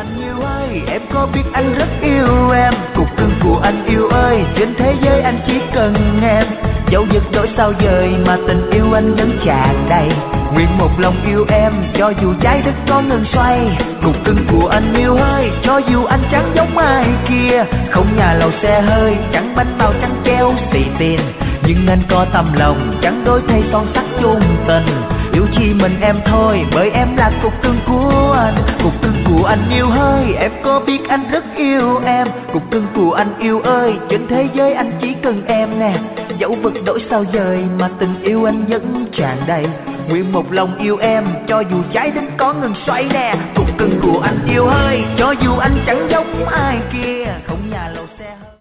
anh yêu ơi, em có biết anh rất yêu em. Cục cưng của anh yêu ơi, trên thế giới anh chỉ cần em. Dẫu giật đổi sao dời mà tình yêu anh vẫn tràn đầy. Nguyện một lòng yêu em, cho dù trái đất có ngừng xoay. Cục cưng của anh yêu ơi, cho dù anh chẳng giống ai kia. Không nhà lầu xe hơi, chẳng bánh bao chẳng keo xì tiền. Nhưng anh có tâm lòng, chẳng đổi thay son sắt chung tình. Yêu chi mình em thôi, bởi em là cục cưng của anh. Cục cưng của anh yêu ơi, em có biết anh rất yêu em. Cục cưng của anh yêu ơi, trên thế giới anh chỉ cần em nè. Dẫu vật đổi sao dời mà tình yêu anh vẫn tràn đầy. Nguyện một lòng yêu em, cho dù trái đất có ngừng xoay nè. Cục cưng của anh yêu ơi, cho dù anh chẳng giống ai kia. Không nhà lầu xe